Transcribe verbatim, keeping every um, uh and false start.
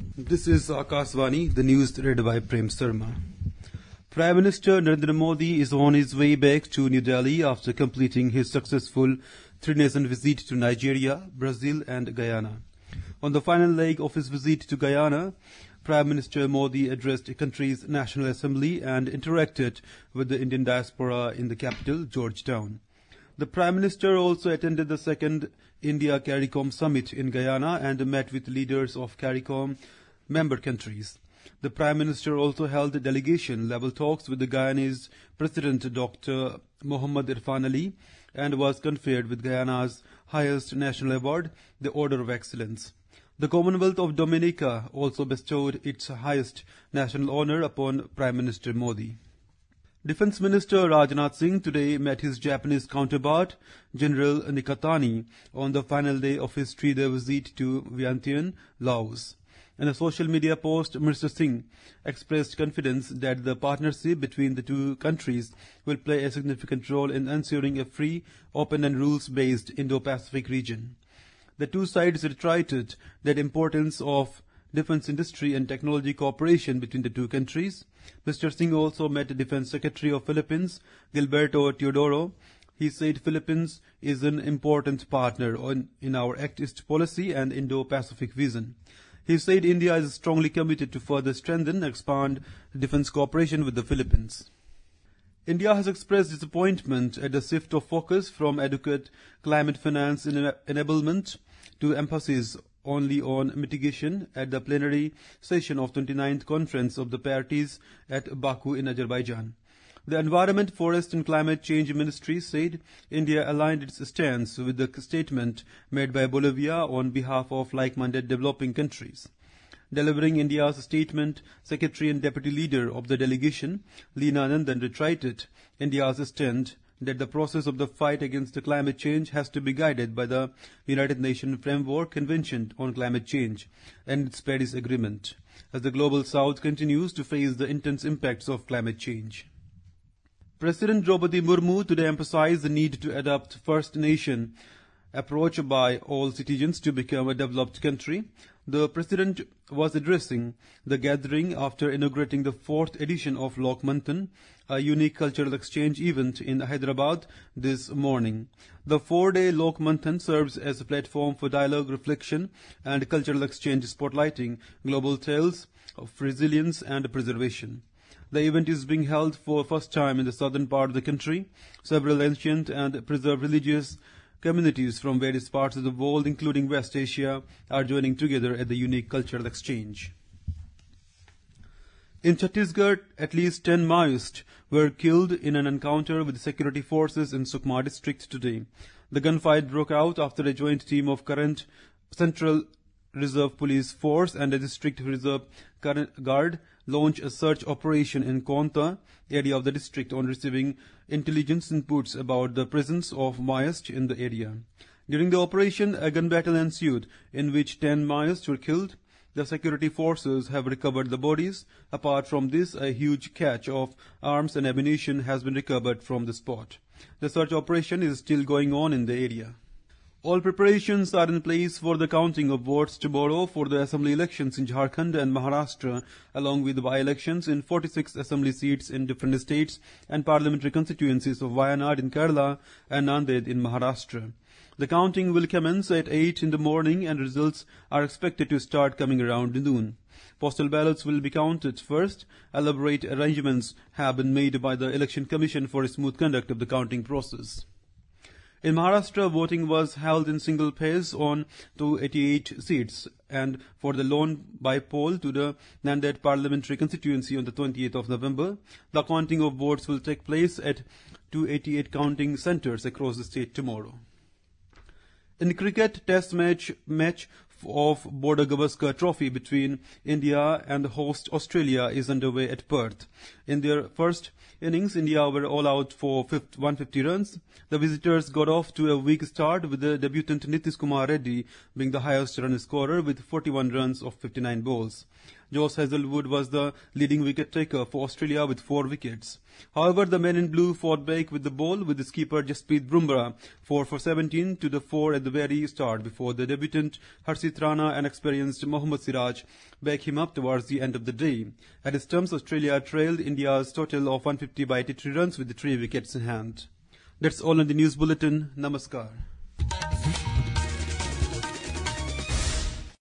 This is Akashvani, the news read by Prem Sharma. Prime Minister Narendra Modi is on his way back to New Delhi after completing his successful three-nation visit to Nigeria, Brazil and Guyana. On the final leg of his visit to Guyana, Prime Minister Modi addressed the country's National Assembly and interacted with the Indian diaspora in the capital, Georgetown. The Prime Minister also attended the second India CARICOM summit in Guyana and met with leaders of CARICOM member countries. The Prime Minister also held delegation-level talks with the Guyanese President Doctor Mohammad Irfan Ali and was conferred with Guyana's highest national award, the Order of Excellence. The Commonwealth of Dominica also bestowed its highest national honor upon Prime Minister Modi. Defense Minister Rajnath Singh today met his Japanese counterpart, General Nikatani, on the final day of his three-day visit to Vientiane, Laos. In a social media post, Mister Singh expressed confidence that the partnership between the two countries will play a significant role in ensuring a free, open and rules-based Indo-Pacific region. The two sides reiterated the importance of defense industry and technology cooperation between the two countries. Mister Singh also met the Defense Secretary of Philippines, Gilberto Teodoro. He said Philippines is an important partner on, in our Act East policy and Indo-Pacific vision. He said India is strongly committed to further strengthen and expand defense cooperation with the Philippines. India has expressed disappointment at the shift of focus from adequate climate finance enablement to emphasis only on mitigation at the plenary session of twenty-ninth Conference of the Parties at Baku in Azerbaijan. The Environment, Forest and Climate Change Ministry said India aligned its stance with the statement made by Bolivia on behalf of like-minded developing countries. Delivering India's statement, Secretary and Deputy Leader of the delegation, Leena Nandan, reiterated India's stand that the process of the fight against the climate change has to be guided by the United Nations Framework Convention on Climate Change and its Paris Agreement, as the Global South continues to face the intense impacts of climate change. President Draupadi Murmu today emphasized the need to adopt First Nation approach by all citizens to become a developed country. The President was addressing the gathering after inaugurating the fourth edition of Lok Manthan, a unique cultural exchange event in Hyderabad this morning. The four-day Lok Manthan serves as a platform for dialogue, reflection and cultural exchange, spotlighting global tales of resilience and preservation. The event is being held for the first time in the southern part of the country. Several ancient and preserved religious communities from various parts of the world, including West Asia, are joining together at the unique cultural exchange. In Chhattisgarh, at least ten Maoists were killed in an encounter with security forces in Sukma district today. The gunfight broke out after a joint team of current Central Reserve Police Force and a District Reserve Guard launched a search operation in Konta area of the district on receiving intelligence inputs about the presence of Maoists in the area. During the operation, a gun battle ensued in which ten Maoists were killed. The security forces have recovered the bodies. Apart from this, a huge cache of arms and ammunition has been recovered from the spot. The search operation is still going on in the area. All preparations are in place for the counting of votes tomorrow for the assembly elections in Jharkhand and Maharashtra, along with by-elections in forty-six assembly seats in different states and parliamentary constituencies of Wayanad in Kerala and Nanded in Maharashtra. The counting will commence at eight in the morning and results are expected to start coming around noon. Postal ballots will be counted first. Elaborate arrangements have been made by the Election Commission for a smooth conduct of the counting process. In Maharashtra, voting was held in single phase on two hundred eighty-eight seats, and for the lone by poll to the Nanded parliamentary constituency on the twentieth of November, the counting of votes will take place at two hundred eighty-eight counting centers across the state tomorrow. In cricket, test match match of Border Gavaskar Trophy between India and host Australia is underway at Perth. In their first innings, India were all out for one hundred fifty runs. The visitors got off to a weak start, with the debutant Nitish Kumar Reddy being the highest run scorer with forty-one runs of fifty-nine balls. Josh Hazlewood was the leading wicket taker for Australia with four wickets. However, the men in blue fought back with the ball, with the skipper Jasprit Bumrah four for seventeen to the four at the very start before the debutant Harshit Rana and experienced Mohammad Siraj back him up towards the end of the day. At its terms, Australia trailed India's total of one hundred fifty by eighty-three runs with the three wickets in hand. That's all in the news bulletin. Namaskar.